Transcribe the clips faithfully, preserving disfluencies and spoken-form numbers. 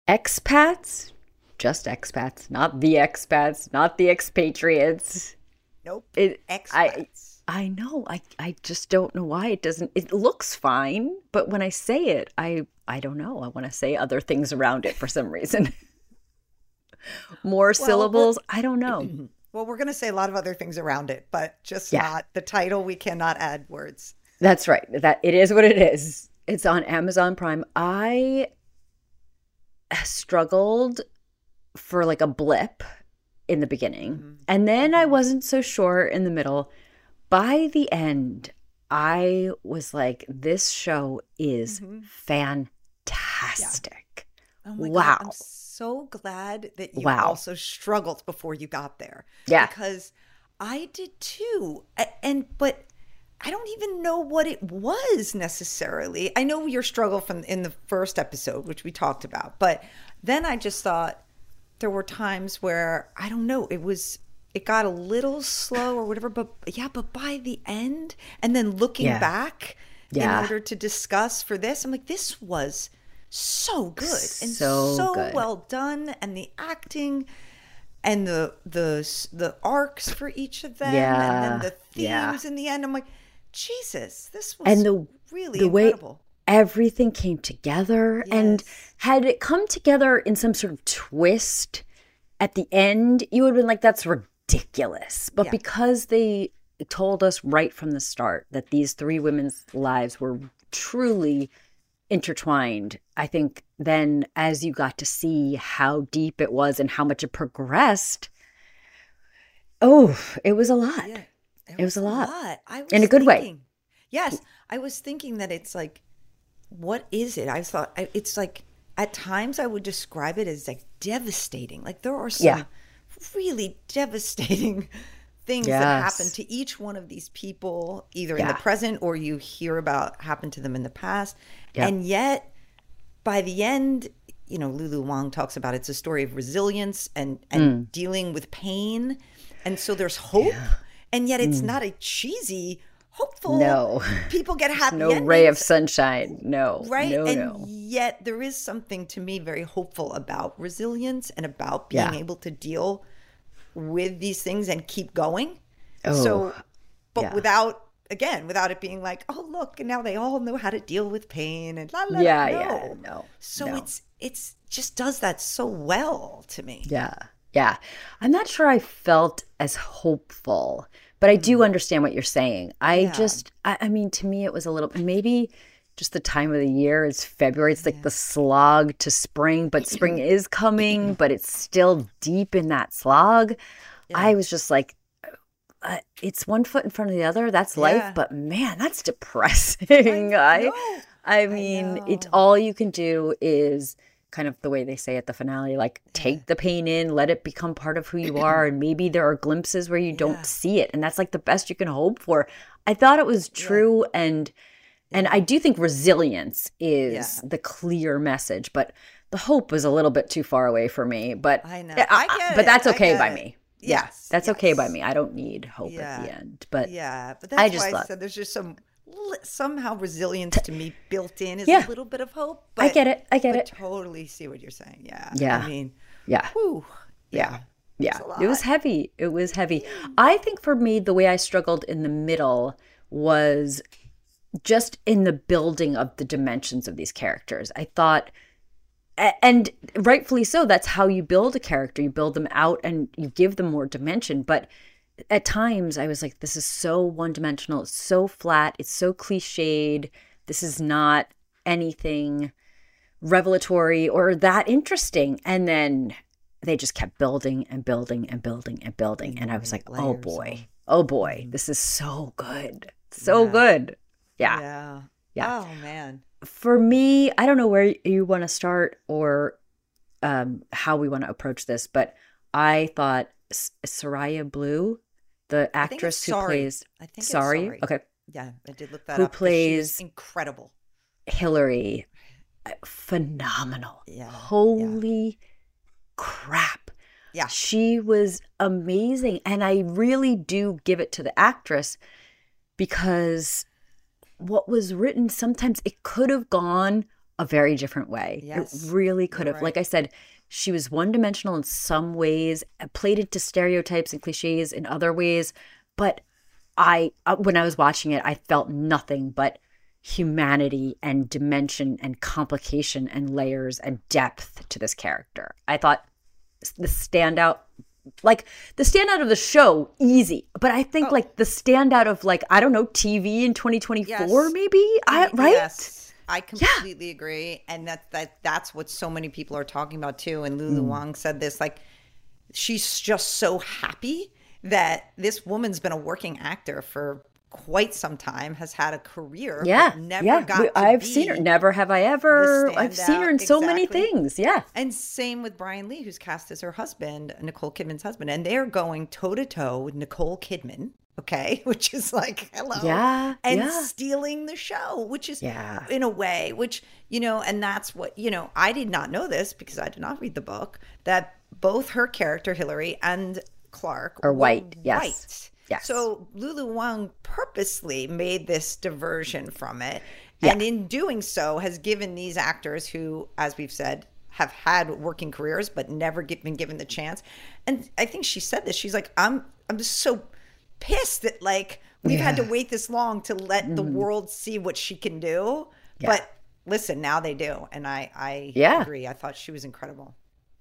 Expats, just expats, not the expats, not the expatriates. Nope. It, I, Expats. I know. I, I just don't know why it doesn't. It looks fine, but when I say it, I, I don't know. I want to say other things around it for some reason. More Well, we're syllables. I don't know. well, we're going to say a lot of other things around it, but just Yeah, not the title. We cannot add words. that's right. That it is what it is. It's on Amazon Prime. I struggled for like a blip in the beginning, Mm-hmm. and then I Mm-hmm. wasn't so sure in the middle. By the end, I was like, this show is Mm-hmm. Yeah. fantastic. Oh my God. I'm Wow. so glad that you Wow. also struggled before you got there Yeah. because I did too. A- And, but I don't even know what it was necessarily. I know your struggle from in the first episode, which we talked about, but then I just thought there were times where I don't know, it was it got a little slow or whatever, but yeah, but by the end and then looking Yeah. back in Yeah. order to discuss for this, I'm like, this was so good and So so good. well done, and the acting and the the the arcs for each of them, and then Yeah. the Yeah. themes in the end. I'm like, Jesus, this And was the really the way incredible. everything came together, and Yes. had it come together in some sort of twist at the end, you would have been like, that's ridiculous. But Yeah. because they told us right from the start that these three women's lives were truly intertwined, I think then as you got to see how deep it was and how much it progressed, oh, it was a lot. Yeah, it It was was a a lot lot. I in was a good way. thinking, yes, I was thinking that it's like, what is it? I thought I- it's like at times I would describe it as like devastating. Like there are Yeah. some really devastating things that happen Yes. to each one of these people, either in the Yeah. present or you hear about happen to them in the past. Yep. And yet, by the end, you know, Lulu Wang talks about it's a story of resilience and and Mm. dealing with pain, and so there's hope, and yet it's not a cheesy, hopeful. No. People get happy No ray of endings, sunshine. No. right? No, And no. yet there is something to me very hopeful about resilience and about being Yeah. able to deal with these things and keep going. Oh, So, but yeah. without again, without it being like, oh look, and now they all know how to deal with pain and la la. la. Yeah, No. yeah, no, So no. it's it's just does that so well to me. Yeah. Yeah. I'm not sure I felt as hopeful, but I do understand what you're saying. I Yeah. just, I, I mean, to me, it was a little, maybe just the time of the year. It's February. It's like the slog to spring, but spring is coming, but it's still deep in that slog. I was just like, uh, it's one foot in front of the other. That's life. Yeah. But man, that's depressing. I, know. I mean, it's know. all you can do is kind of the way they say at the finale, like take the pain in, let it become part of who you are. And maybe there are glimpses where you don't Yeah. see it. And that's like the best you can hope for. I thought it was true. And, and I do think resilience is Yeah. the clear message, but the hope was a little bit too far away for me. But I know. I- I I- get but it. that's I okay get by it. me. Yeah, Yes, that's okay by yes. me. I don't need hope at the Yeah. end. But Yeah, but I that's just why I thought, said there's just some li- somehow resilience to me built in is Yeah. a little bit of hope. I But get it. I get I it. totally see what you're saying. Yeah. Yeah. I mean, Yeah. whew, Yeah. Yeah. a It was lot. heavy. It was heavy. I think for me, the way I struggled in the middle was just in the building of the dimensions of these characters. I thought, a- and rightfully so, that's how you build a character. You build them out and you give them more dimension. But at times I was like, this is so one dimensional. It's so flat. It's so cliched. This is not anything revelatory or that interesting. And then they just kept building and building and building and building. And I was like, oh Layers boy, oh boy, this is so good. So Yeah. good. Yeah. Yeah. Yeah. Oh man. For me, I don't know where you want to start or um, how we want to approach this, but I thought S- Soraya Blue, the I think it's actress who sorry. plays I think it's Sorry, sorry. okay, Yeah, I did look that Who up. 'cause she was plays- incredible. Hillary, uh, phenomenal. Yeah, yeah. Holy crap. Yeah. She was amazing. And I really do give it to the actress because what was written, sometimes it could have gone a very different way. Yes, it really could you're have. right. Like I said, she was one-dimensional in some ways, played into stereotypes and cliches in other ways. But I, uh, when I was watching it, I felt nothing but humanity and dimension and complication and layers and depth to this character. I thought the standout, like the standout of the show, easy. But I think Oh. like the standout of like, I don't know, T V in twenty twenty-four, Yes. maybe? I, right? Yes, I completely agree, and that that that's what so many people are talking about too. And Lulu Mm. Wang said this, like, she's just so happy that this woman's been a working actor for quite some time, has had a career, Yeah, but never yeah. got We- to I've be seen her. Never have I ever. the I've seen her in standout. so many Exactly. things. Yeah. And same with Brian Lee, who's cast as her husband, Nicole Kidman's husband, and they're going toe to toe with Nicole Kidman. Okay, which is like, hello. Yeah, And yeah. stealing the show, which is, Yeah. in a way, which, you know, and that's what, you know, I did not know this because I did not read the book, that both her character, Hillary, and Clark Are were white, yes. white. Yes. So Lulu Wang purposely made this diversion from it. Yeah. And in doing so, has given these actors who, as we've said, have had working careers but never get, been given the chance. And I think she said this. She's like, I'm I'm just so pissed that like we've had to Yeah. wait this long to let the world see what she can do. Yeah. But listen, now they do. And I I Yeah. agree. I thought she was incredible.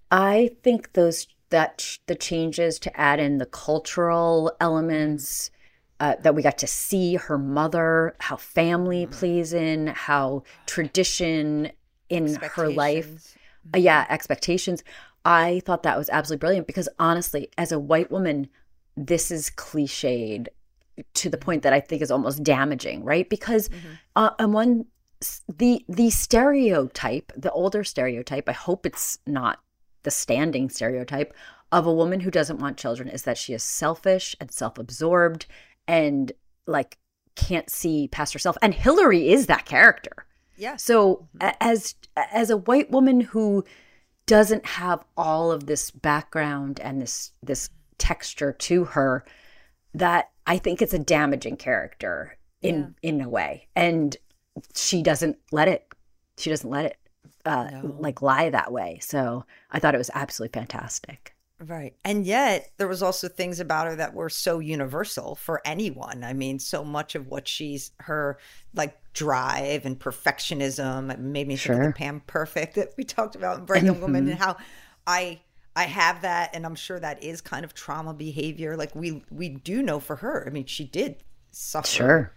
I think those that ch- the changes to add in the cultural elements uh, that we got to see her mother, how family plays in, how tradition in her life, Expectations. uh, yeah, expectations. I thought that was absolutely brilliant because honestly, as a white woman, this is cliched to the point that I think is almost damaging, right? Because uh, on one the the stereotype, the older stereotype, I hope it's not the standing stereotype of a woman who doesn't want children, is that she is selfish and self-absorbed and like can't see past herself. And Hillary is that character. Yes. So a- as as a white woman who doesn't have all of this background and this this texture to her, that I think it's a damaging character in in a way. And she doesn't let it she doesn't let it uh No. like lie that way. So I thought it was absolutely fantastic. Right. And yet there was also things about her that were so universal for anyone. I mean, so much of what she's, her like drive and perfectionism, it made me think of Sure. the Pam Perfect that we talked about in Bright Young Woman, and how I I have that, and I'm sure that is kind of trauma behavior. Like we we do know for her. I mean, she did suffer Sure.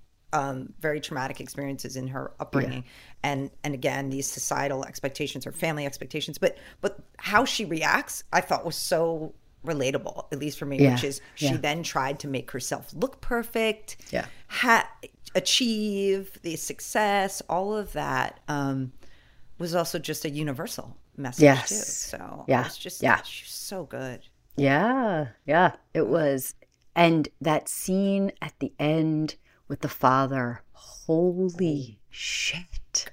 um, very traumatic experiences in her upbringing, and and again these societal expectations or family expectations. But but how she reacts, I thought was so relatable, at least for me. Yeah, Which is she yeah. then tried to make herself look perfect, Yeah. ha- achieve the success, all of that um, was also just a universal message Yes. too. So Yeah, it's just yeah. she's so good. Yeah, yeah, it was. And that scene at the end with the father, holy shit.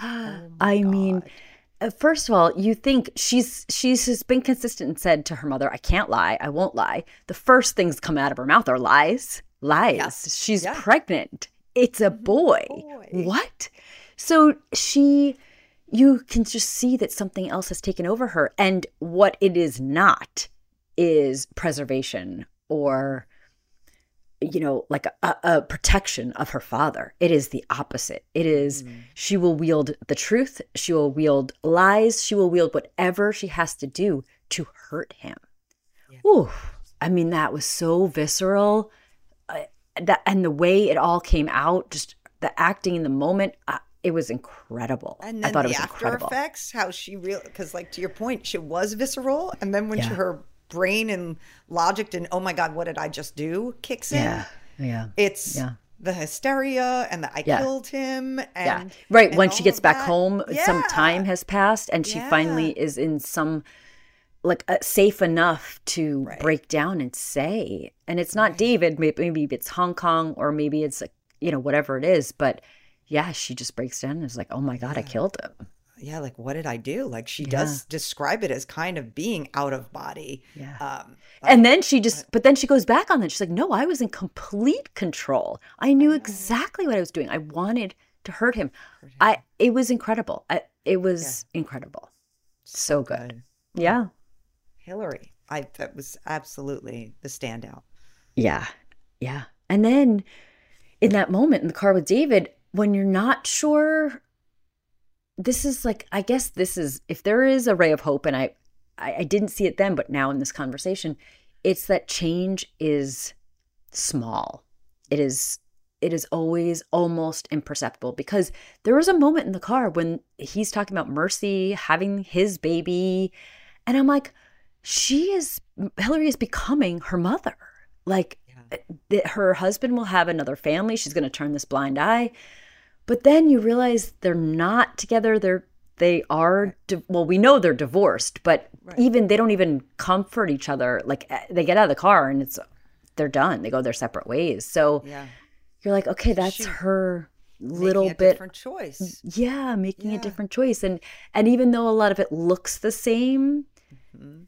I mean, uh, first of all, you think she's she's just been consistent and said to her mother, I can't lie, I won't lie. The first things come out of her mouth are lies. Lies. Yes. She's Yeah. pregnant. It's a boy. boy. What? So she you can just see that something else has taken over her. And what it is not is preservation or, you know, like a, a, a protection of her father. It is the opposite. It is she will wield the truth. She will wield lies. She will wield whatever she has to do to hurt him. Ooh, I mean, that was so visceral. Uh, that and the way it all came out, just the acting in the moment, uh, it was incredible. And I then thought the it was after incredible. effects, how she real because like to your point, she was visceral, and then when she, Yeah. her brain and logic and oh my god, what did I just do kicks in. Yeah, yeah. It's Yeah. the hysteria and the I Yeah. killed him. And, Yeah. Right. and When she all gets of back that. home, some Yeah. time has passed and she Yeah. finally is in some like uh, safe enough to Right. break down and say. And it's not David, maybe, maybe it's Hong Kong or maybe it's like, you know, whatever it is. But yeah, she just breaks down and is like, oh my God, I killed him. Yeah, like what did I do? Like she Yeah. does describe it as kind of being out of body. Yeah. Um, And then she just, but then she goes back on that. She's like, no, I was in complete control. I knew exactly what I was doing. I wanted to hurt him. I it was incredible. I, it was Yeah. incredible. So good. Good. Yeah. Hillary, I that was absolutely the standout. Yeah. Yeah. And then in that moment in the car with David, when you're not sure, this is like, I guess this is, if there is a ray of hope, and I, I, I didn't see it then, but now in this conversation, it's that change is small. It is, it is always almost imperceptible, because there was a moment in the car when he's talking about Mercy having his baby. And I'm like, she is, Hillary is becoming her mother. Like, that her husband will have another family. She's going to turn this blind eye. But then you realize they're not together. They're, they are, di- well, we know they're divorced, but Right. even, they don't even comfort each other. Like, eh, they get out of the car and it's, they're done. They go their separate ways. So Yeah. you're like, okay, that's She- her little Making a bit. different choice. Yeah, making a Yeah. different choice. And, and even though a lot of it looks the same, Mhm.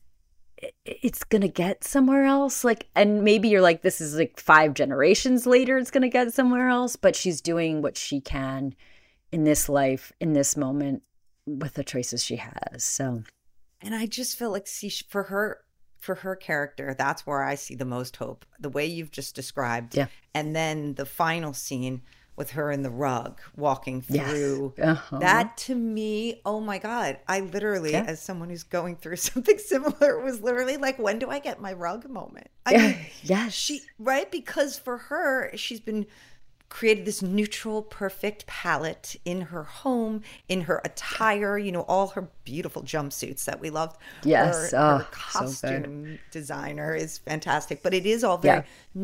it's going to get somewhere else. Like, and maybe you're like, this is like five generations later, it's going to get somewhere else, but she's doing what she can in this life, in this moment, with the choices she has. So, And I just feel like, see, for her, for her character, that's where I see the most hope. The way you've just described. Yeah. And then the final scene with her in the rug walking Yes. through. Uh-huh. That to me, oh my God. I literally, Yeah. as someone who's going through something similar, was literally like, when do I get my rug moment? I Yeah. mean, Yes. she, right? Because for her, she's been created this neutral, perfect palette in her home, in her attire, you know, all her beautiful jumpsuits that we loved. Yes. Her, Oh, her so good. costume designer is fantastic, but it is all very Yeah.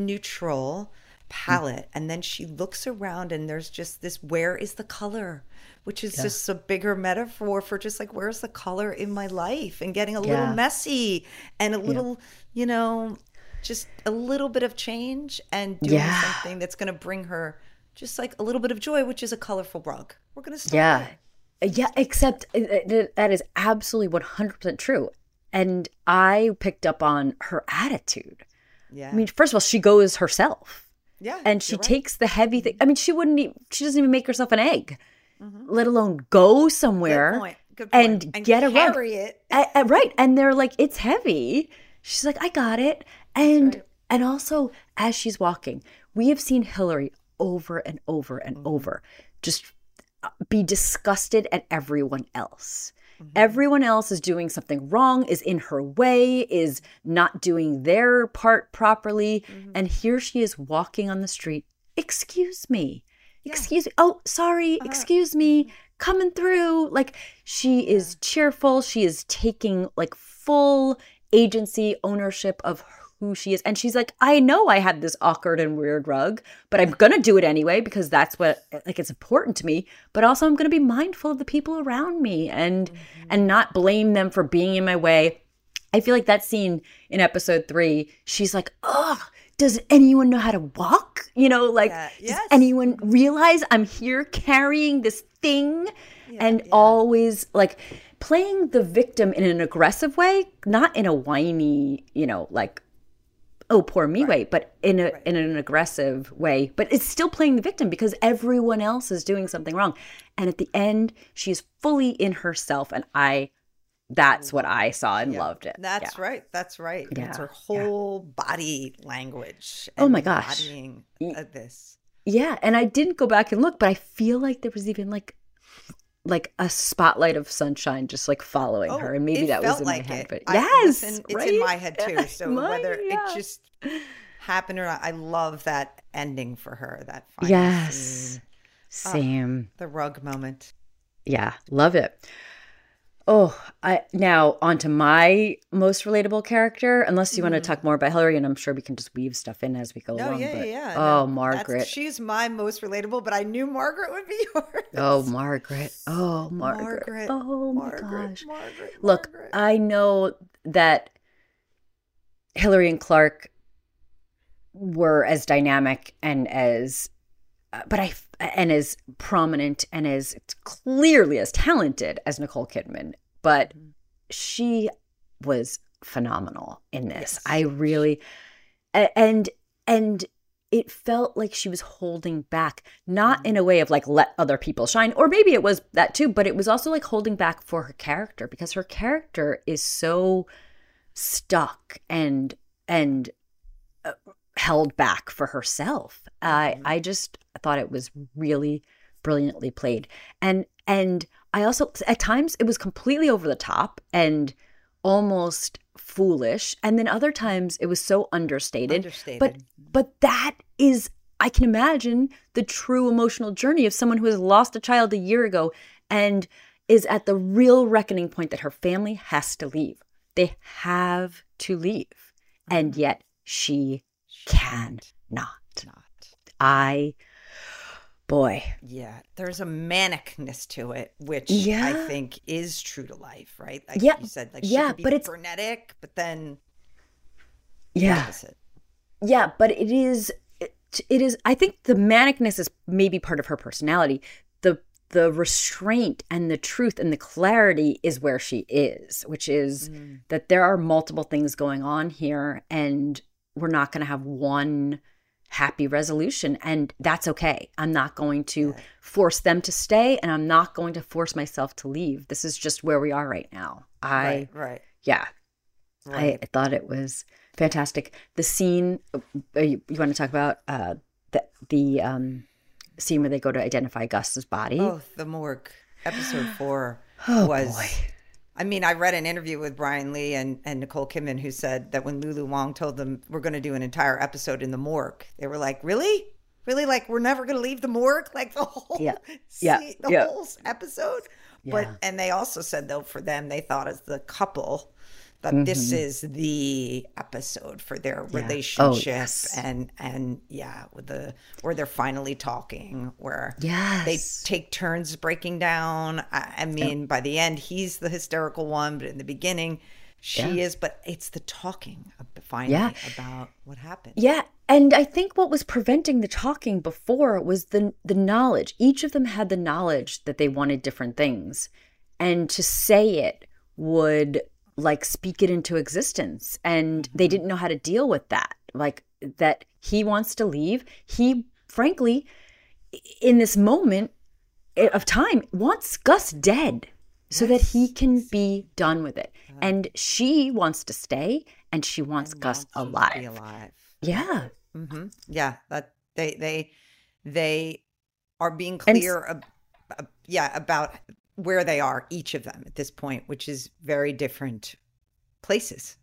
neutral palette. And then she looks around and there's just this, where is the color? Which is just a bigger metaphor for just like, where's the color in my life, and getting a Yeah. little messy and a little, you know, just a little bit of change and doing Yeah. something that's going to bring her just like a little bit of joy, which is a colorful rug. We're going to start Yeah. there. Yeah, except uh, uh, that is absolutely one hundred percent true. And I picked up on her attitude. Yeah. I mean, first of all, she goes herself. yeah. And she you're right. takes the heavy thing. I mean, she wouldn't even, she doesn't even make herself an egg, let alone go somewhere Good point. Good point. and, get a rug. carry it. I- I- right. And they're like, it's heavy. She's like, I got it. And right. and also, as she's walking, we have seen Hillary over and over and Mm-hmm. over just be disgusted at everyone else. Mm-hmm. Everyone else is doing something wrong, is in her way, is not doing their part properly. Mm-hmm. And here she is walking on the street. Excuse me. Excuse me. Oh, sorry. Uh-huh. Excuse me. Coming through. Like, she is cheerful. She is taking like full agency, ownership of who she is. And she's like, I know I had this awkward and weird rug, but I'm going to do it anyway because that's what, like, it's important to me. But also I'm going to be mindful of the people around me and, Mm-hmm. and not blame them for being in my way. I feel like that scene in episode three, she's like, oh, does anyone know how to walk? You know, like, Yeah, does yes. anyone realize I'm here carrying this thing? and always like playing the victim in an aggressive way, not in a whiny, you know, like, oh, poor me way, but in a in an aggressive way. But it's still playing the victim because everyone else is doing something wrong. And at the end, she's fully in herself. And I, that's what I saw and loved it. That's Yeah. right. That's right. Yeah, It's her whole body language. Oh my and gosh. embodying of this. Yeah. And I didn't go back and look, but I feel like there was even like, like a spotlight of sunshine just like following Oh, her. And maybe it that was felt in like my head. it. But I- yes. listen, it's right? in my head too. So Mine, whether yeah. it just happened or not, I love that ending for her. That final Yes. scene, Same. the rug moment. Yeah, love it. Oh, I now on to my most relatable character. Unless you want to talk more about Hillary, and I'm sure we can just weave stuff in as we go No, along. yeah, but, yeah, yeah. Oh, No, that's- Margaret. She's my most relatable, but I knew Margaret would be yours. Oh, Margaret. Oh, Margaret. Margaret. Oh my Margaret, gosh. Margaret, Look, Margaret. I know that Hillary and Clark were as dynamic and as, uh, but I, and as prominent and as clearly as talented as Nicole Kidman, but she was phenomenal in this. Yes. I really, a- and, and it felt like she was holding back, not in a way of like, let other people shine, or maybe it was that too, but it was also like holding back for her character, because her character is so stuck and, and uh, held back for herself. I, I just thought it was really brilliantly played. And, and I also, at times it was completely over the top and almost foolish, and then other times it was so understated. Understated. But but that is, I can imagine the true emotional journey of someone who has lost a child a year ago and is at the real reckoning point that her family has to leave. They have to leave, and yet she cannot. Not. I. Boy. Yeah, there's a manicness to it, which Yeah. I think is true to life, right? Like Yeah. you said, like she Yeah, could be but it's- frenetic, but then Yeah. opposite. Yeah, but it is, it, it is, I think the manicness is maybe part of her personality. The the restraint and the truth and the clarity is where she is, which is Mm. that there are multiple things going on here, and we're not going to have one happy resolution, and that's okay. I'm not going to Yeah. force them to stay, and I'm not going to force myself to leave. This is just where we are right now. I Right, right, yeah. right. I, I thought it was fantastic. The scene, uh, you, you want to talk about uh, the the um, scene where they go to identify Gus's body? Oh, the morgue, episode four Oh, was. boy. I mean, I read an interview with Brian Lee and, and Nicole Kidman who said that when Lulu Wang told them we're going to do an entire episode in the morgue, they were like, "Really, really? Like we're never going to leave the morgue? Like the whole, Yeah. Yeah. se- the Yeah. whole episode?" Yeah. But and they also said though for them they thought as the couple that this is the episode for their Mm-hmm. Yeah. Oh, relationship yes. and and yeah, with the where they're finally talking, where Yes. they take turns breaking down. I, I mean, by the end, he's the hysterical one, but in the beginning, she Yeah. is. But it's the talking ab- finally Yeah. about what happened. Yeah, and I think what was preventing the talking before was the the knowledge. Each of them had the knowledge that they wanted different things, and to say it would like speak it into existence, and they didn't know how to deal with that. Like that he wants to leave. He frankly in this moment of time wants Gus dead so that he can be done with it. And she wants to stay, and she wants Gus Wants him to alive. Be alive. Yeah. hmm Yeah, that they they they are being And- clear. ab- ab- yeah, about where they are, each of them at this point, which is very different places.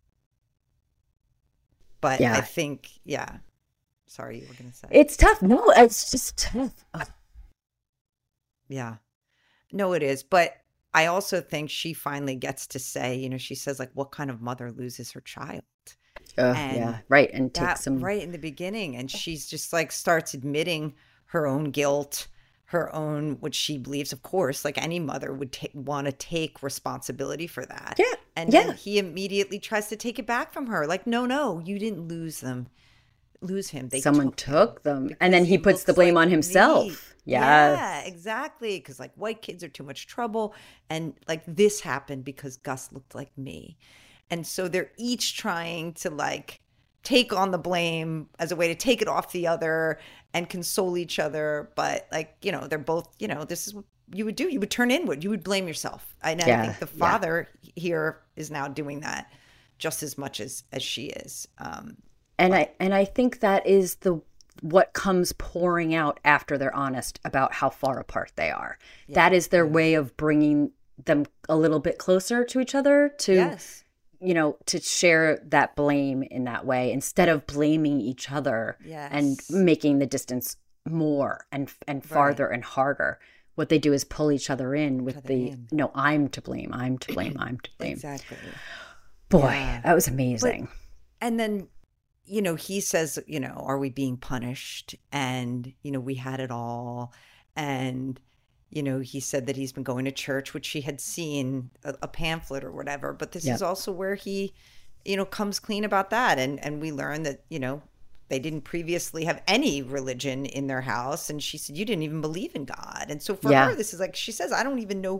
But Yeah. I think, yeah. Sorry, you were going to say. It's tough. No, it's just tough. Oh, Yeah. No, it is. But I also think she finally gets to say, you know, she says, like, what kind of mother loses her child? uh, And yeah, right. And take That some. right in the beginning. And she's just like starts admitting her own guilt, her own, what she believes, of course, like any mother would ta- want to take responsibility for that. Yeah, And yeah. then he immediately tries to take it back from her. Like, no, no, you didn't lose them. Lose him. They Someone took them, and then because he puts the looks blame like on me. himself. Yeah, Yes. exactly. Because like white kids are too much trouble, and like this happened because Gus looked like me, and so they're each trying to like take on the blame as a way to take it off the other and console each other. But like you know, they're both you know this is what you would do. You would turn inward. You would blame yourself. And I Yeah, think the yeah. father here is now doing that just as much as as she is. Um, And I and I think that is the what comes pouring out after they're honest about how far apart they are. That is their way of bringing them a little bit closer to each other to yes. you know to share that blame in that way instead of blaming each other and Yes. making the distance more and and farther and harder. What they do is pull each other in with other the in. no, I'm to blame, I'm to blame, I'm to blame. Exactly. Boy, Yeah. that was amazing. And then, you know, he says, you know, are we being punished? And, you know, we had it all. And, you know, he said that he's been going to church, which she had seen a, a pamphlet or whatever. But this Yep. is also where he, you know, comes clean about that. And, and we learn that, you know, they didn't previously have any religion in their house. And she said, you didn't even believe in God. And so for Yeah. her, this is like, she says, I don't even know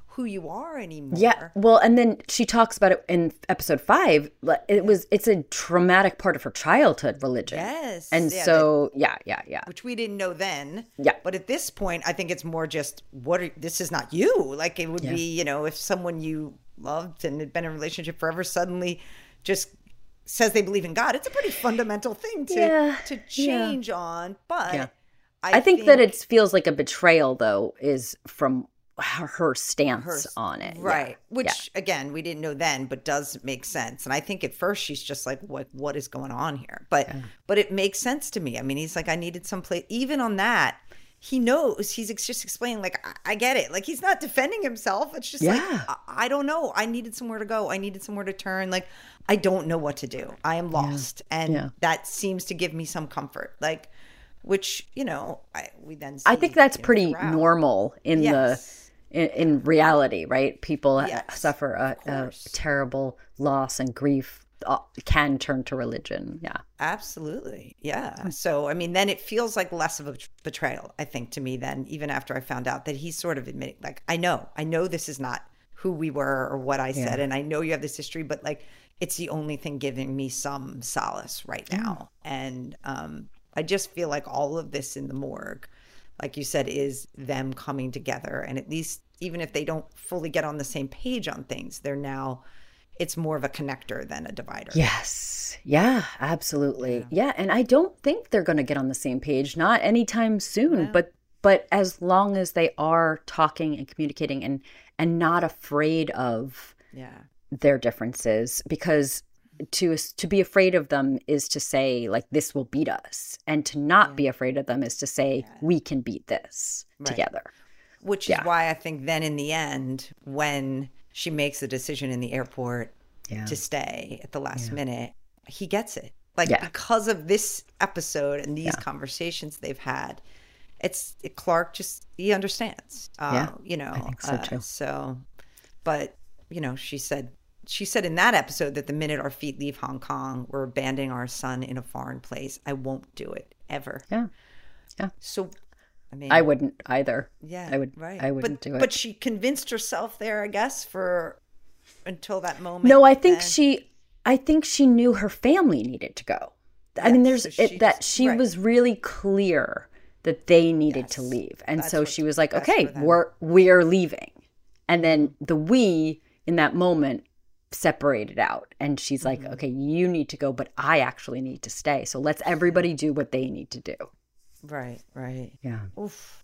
who you are anymore. Yeah. Well, and then she talks about it in episode five. like, It was, it's a traumatic part of her childhood religion. Yes. And Yeah, so, yeah, yeah, yeah. which we didn't know then. Yeah. But at this point, I think it's more just what are, this is not you. Like it would Yeah. be, you know, if someone you loved and had been in a relationship forever suddenly just says they believe in God. It's a pretty fundamental thing to Yeah. to change yeah. on. But Yeah. I, I think, think that it feels like a betrayal, though, is from her, her stance her, on it. right? Yeah. Which yeah. again, we didn't know then, but does make sense. And I think at first she's just like, "What? What is going on here?" But yeah. but it makes sense to me. I mean, he's like, "I needed some place." Even on that, he knows. He's just explaining, like, I, I get it. Like he's not defending himself. It's just yeah. like, I, I don't know. I needed somewhere to go. I needed somewhere to turn. Like I don't know what to do. I am lost, yeah. and yeah. that seems to give me some comfort. Like. Which, you know, I, we then see, I think that's you know, pretty throughout. normal in yes. the in, in reality, right? People yes, suffer a, a terrible loss and grief uh, can turn to religion. Yeah. Absolutely. Yeah. So, I mean, then it feels like less of a betrayal, I think, to me then, even after I found out that he's sort of admitting, like, I know, I know this is not who we were or what I said. Yeah. And I know you have this history, but like, it's the only thing giving me some solace right now. Mm. And, um, I just feel like all of this in the morgue, like you said, is them coming together. And at least even if they don't fully get on the same page on things, they're now, it's more of a connector than a divider. Yes. Yeah, absolutely. Yeah. yeah. And I don't think they're going to get on the same page, not anytime soon, yeah. but but as long as they are talking and communicating and and not afraid of yeah. their differences, because to to be afraid of them is to say, like, this will beat us, and to not yeah. be afraid of them is to say yeah. we can beat this right. together. Which yeah. is why I think then in the end, when she makes the decision in the airport yeah. to stay at the last yeah. minute, he gets it. Like yeah. because of this episode and these yeah. conversations they've had, it's it, Clark just he understands. Uh, yeah, you know. I think so too. Uh, so, but you know, she said. She said in that episode that the minute our feet leave Hong Kong, we're abandoning our son in a foreign place. I won't do it ever. Yeah. Yeah. So, I mean, I wouldn't either. Yeah. I would, right. I wouldn't but, do it. But she convinced herself there, I guess, for until that moment. No, I think then. she, I think she knew her family needed to go. Yes, I mean, there's so it, that she right. was really clear that they needed yes. to leave. And that's so she was like, okay, we're, we're leaving. And then the we in that moment separated out, and she's like, mm-hmm. okay, you need to go, but I actually need to stay, so let's everybody do what they need to do. Right right yeah Oof.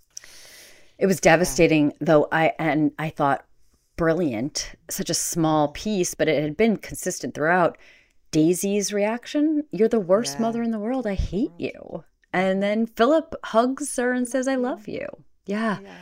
It was devastating yeah. though. I and I thought brilliant, such a small piece, but it had been consistent throughout. Daisy's reaction, you're the worst yeah. mother in the world, I hate you. And then Philip hugs her and says, I love you. Yeah, yeah.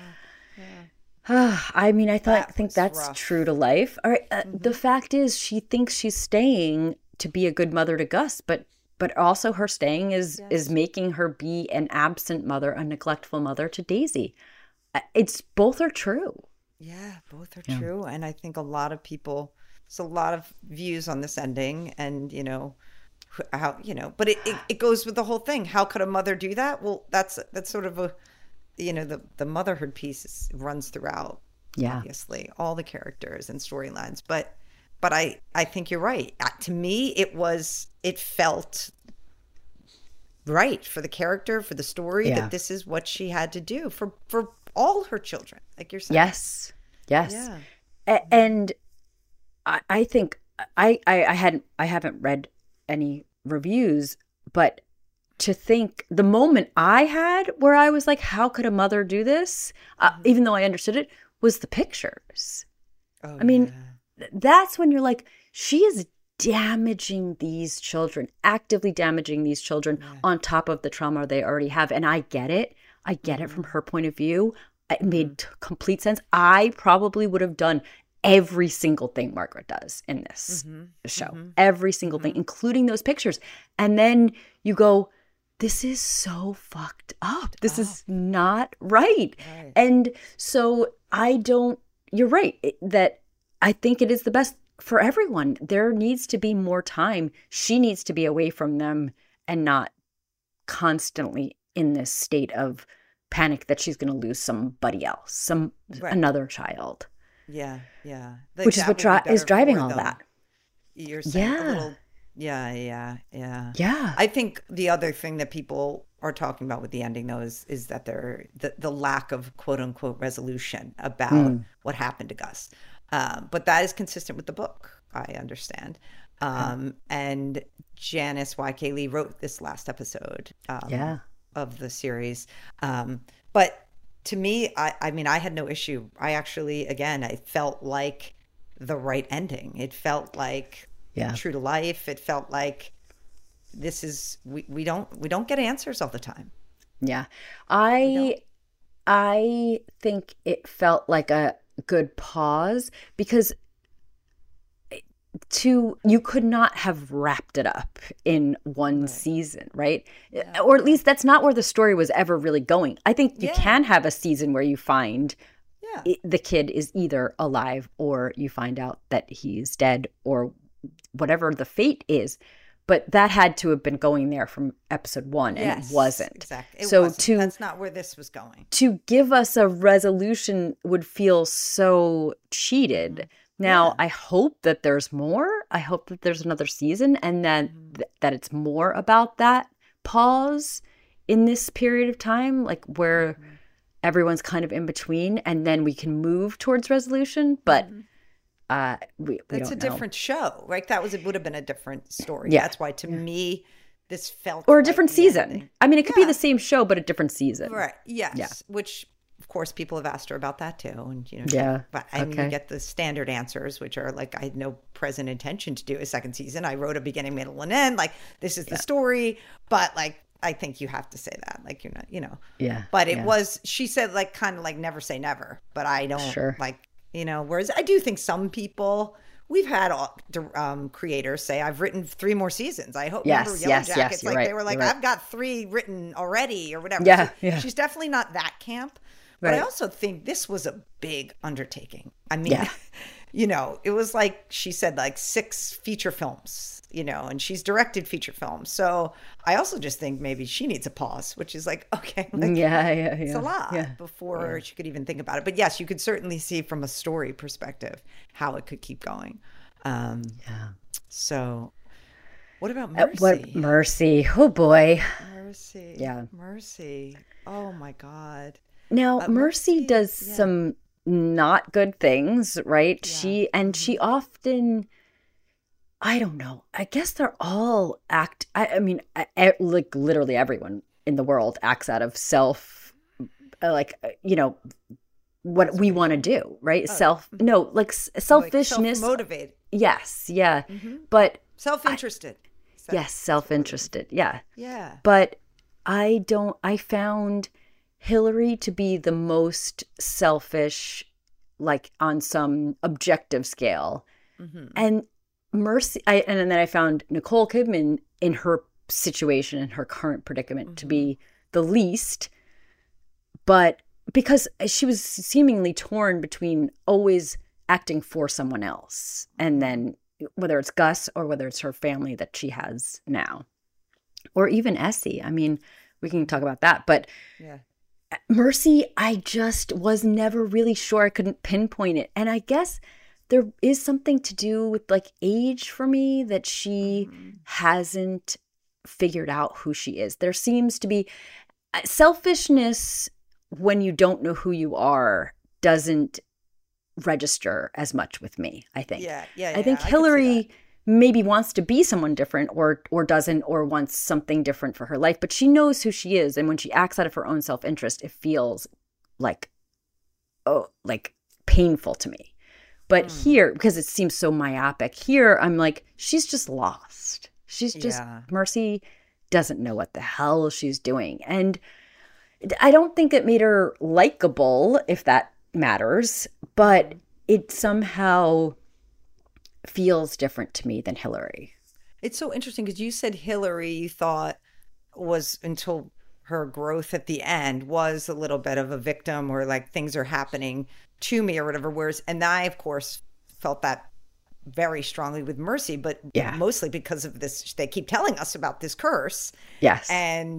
I mean, I thought, that think that's rough. True to life. All right. Uh, mm-hmm. The fact is, she thinks she's staying to be a good mother to Gus, but but also her staying is yes. is making her be an absent mother, a neglectful mother to Daisy. It's both are true. Yeah, both are yeah. true. And I think a lot of people, there's a lot of views on this ending, and you know, how you know, but it, it, it goes with the whole thing. How could a mother do that? Well, that's that's sort of a you know, the, the motherhood piece is, runs throughout, yeah. obviously, all the characters and storylines. But but I, I think you're right. Uh, to me, it was, it felt right for the character, for the story, yeah. that this is what she had to do for, for all her children, like you're saying. Yes, yes. Yeah. A- and I, I think, I, I, I hadn't, I haven't read any reviews, but to think the moment I had where I was like, how could a mother do this? Mm-hmm. Uh, even though I understood it, was the pictures. Oh, I mean, yeah. that's when you're like, she is damaging these children, actively damaging these children yeah. on top of the trauma they already have. And I get it. I get mm-hmm. it from her point of view. It made t- complete sense. I probably would have done every single thing Margaret does in this mm-hmm. show. Mm-hmm. Every single mm-hmm. thing, including those pictures. And then you go, this is so fucked up. This oh. is not right. right. And so I don't, you're right, it, that I think it is the best for everyone. There needs to be more time. She needs to be away from them and not constantly in this state of panic that she's going to lose somebody else, some right. another child. Yeah, yeah. Like which is that what would be dri- is better driving for all them. that. You're saying a Yeah. little, yeah, yeah, yeah. Yeah. I think the other thing that people are talking about with the ending, though, is is that there the the lack of quote unquote resolution about Mm. what happened to Gus. Um, but that is consistent with the book, I understand. Yeah. Um, and Janice Y K. Lee wrote this last episode um, Yeah. of the series. Um, but to me, I, I mean, I had no issue. I actually, again, I felt like the right ending. It felt like Yeah. true to life. It felt like this is we, we don't we don't get answers all the time. Yeah. We don't. I I think it felt like a good pause because to you could not have wrapped it up in one Right. season, right? Yeah. Or at least that's not where the story was ever really going. I think you Yeah. can have a season where you find Yeah. it, the kid is either alive or you find out that he's dead or whatever the fate is. But that had to have been going there from episode one, and Yes, it wasn't. exactly. It so wasn't. to That's not where this was going. to give us a resolution would feel so cheated. Now, Yeah. I hope that there's more. I hope that there's another season and that th- that it's more about that pause in this period of time, like where everyone's kind of in between, and then we can move towards resolution. But uh, we, we That's a don't know. different show, right? That was it would have been a different story. Yeah. That's why to me this felt Or a like different the season. ending. I mean, it could be Yeah. the same show, but a different season. Right. Yes. Yeah. Which of course people have asked her about that too. And you know, Yeah. but and Okay. you get the standard answers, which are like, I had no present intention to do a second season. I wrote a beginning, middle, and end. Like this is the story. But like I think you have to say that. Like you're not, you know. Yeah. But it yeah. was, she said like kind of like never say never. But I don't Sure. like, you know, whereas I do think some people, we've had all, um, creators say, I've written three more seasons. I hope. Yes, Remember Yellow yes, yes, Jackets? you're like right, they were like, you're right. I've got three written already or whatever. Yeah, So yeah. she's definitely not that camp. But I Right. also think this was a big undertaking. I mean, Yeah. you know, it was like she said, like six feature films, you know, and she's directed feature films. So I also just think maybe she needs a pause, which is like, okay, like, yeah, yeah, yeah. it's a lot Yeah. before she could even think about it. But yes, you could certainly see from a story perspective how it could keep going. Um, Yeah. so what about Uh, Mercy? What mercy? Oh boy. Mercy. Yeah. Mercy. Oh my God. Now, Uh, Mercy Mercy, does yeah. some not good things, right? Yeah. She and she often, I don't know. I guess they're all act. I, I mean, I, I- like literally everyone in the world acts out of self, uh, like uh, you know, what we want to do, right? Self, no, like s- selfishness. Like motivated, Yes, yeah, but self-interested. So- yes, self-interested. Yeah, Yeah. but I don't, I found Hillary to be the most selfish, like on some objective scale. Mm-hmm. And Mercy, I, and then I found Nicole Kidman in her situation, in her current predicament, to be the least, but because she was seemingly torn between always acting for someone else and then whether it's Gus or whether it's her family that she has now, or even Essie. I mean, we can talk about that, but Yeah. Mercy, I just was never really sure. I couldn't pinpoint it. And I guess there is something to do with like age for me that she hasn't figured out who she is. There seems to be uh, selfishness when you don't know who you are doesn't register as much with me, I think. Yeah. Yeah. I think yeah, could see Hillary that. maybe wants to be someone different or or doesn't or wants something different for her life, but she knows who she is, and when she acts out of her own self-interest, it feels like oh, like painful to me. But Hmm. here, because it seems so myopic, here I'm like, she's just lost. She's just Yeah. Mercy doesn't know what the hell she's doing. And I don't think it made her likable, if that matters, but it somehow feels different to me than Hillary. It's so interesting because you said Hillary, you thought was until her growth at the end was a little bit of a victim or like things are happening to me or whatever. Whereas, and I, of course, felt that very strongly with Mercy, but Yeah. mostly because of this. They keep telling us about this curse. Yes. And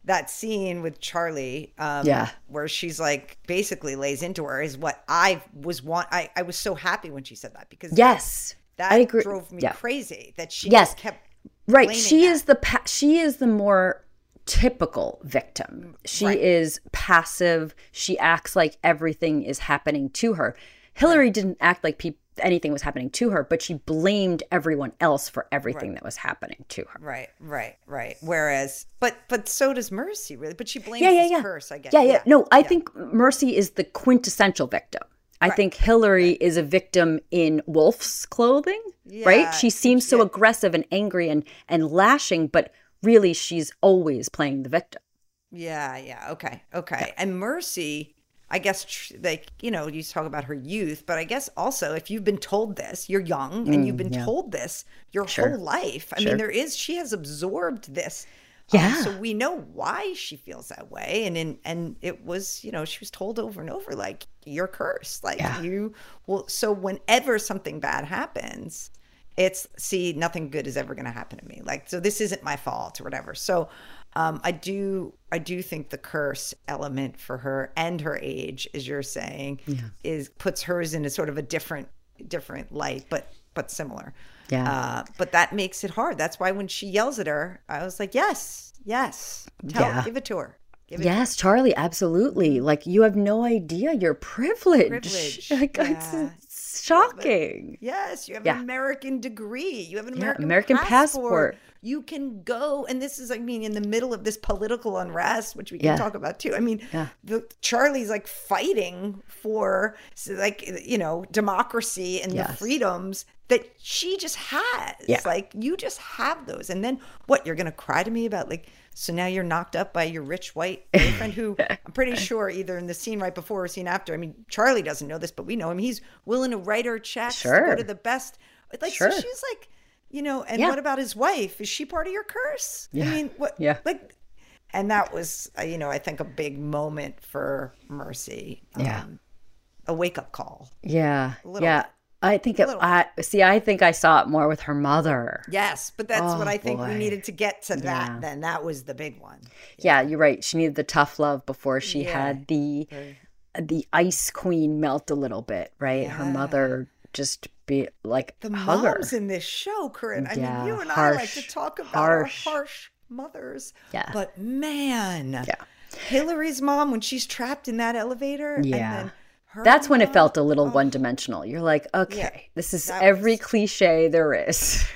that scene with Charlie, um, Yeah. where she's like basically lays into her is what I was want. I, I was so happy when she said that because Yes. that I agree. drove me Yeah. crazy that she Yes. just kept Right. blaming She that. is the pa- she is the more typical victim. She Right. is passive. She acts like everything is happening to her. Hillary didn't act like peop anything was happening to her, but she blamed everyone else for everything that was happening to her. Right, right, right. Whereas, but but so does Mercy, really. But she blames Yeah, yeah, this yeah. curse, I guess. Yeah, yeah. No, I think Mercy is the quintessential victim. I Right. think Hillary is a victim in wolf's clothing, right? Yeah, She seems so yeah. aggressive and angry and, and lashing, but really she's always playing the victim. Yeah, yeah. Okay, okay. And Mercy, I guess, tr- like, you know, you talk about her youth, but I guess also if you've been told this, you're young and you've been yeah. told this your Sure. whole life. I Sure. mean, there is, she has absorbed this. Um, Yeah. so we know why she feels that way. And in, and it was, you know, she was told over and over, like, you're cursed. Like, Yeah. you will. So whenever something bad happens, it's, see, nothing good is ever going to happen to me. Like, so this isn't my fault or whatever. So um, I do, I do think the curse element for her and her age, as you're saying, is puts hers in a sort of a different, different light, but, but similar. Yeah. Uh, but that makes it hard. That's why when she yells at her, I was like, yes, yes, tell, Yeah. give it to her. Give it Yes, Charlie, absolutely. Like, you have no idea your privilege. Privilege, Like, yeah. it's, it's shocking. Yes, you have Yeah. an American degree. You have an Yeah, American, American passport. passport. You can go, and this is, I mean, in the middle of this political unrest, which we can Yeah. talk about too. I mean, Yeah. the Charlie's like fighting for, so, like, you know, democracy and the Yes. freedoms that she just has. Yeah. Like, you just have those, and then what? You're gonna cry to me about, like, so now you're knocked up by your rich white boyfriend who I'm pretty sure either in the scene right before or scene after. I mean, Charlie doesn't know this, but we know him. He's willing to write her checks to Sure. go to the best. Like, Sure. so she's like, you know, and Yeah. what about his wife? Is she part of your curse? Yeah. I mean, what? Yeah. Like, and that was, uh, you know, I think a big moment for Mercy. Yeah. Um, a wake up call. Yeah. little Yeah. bit. I think it, little I see, I think I saw it more with her mother. Yes, but that's Oh, what I think we boy. needed to get to that. Yeah. Then that was the big one. Yeah, you're right. She needed the tough love before she Yeah. had the the ice queen melt a little bit, right? Her Yeah. mother just be like The hug her. moms in this show, Corinne. I Yeah, mean, you and I like harsh, to talk about harsh. our harsh mothers. Yeah. But man, Yeah. Hillary's mom, when she's trapped in that elevator, Yeah. and then her That's when it mom- felt a little one-dimensional. You're like, okay, Yeah, this is that every was- cliche there is.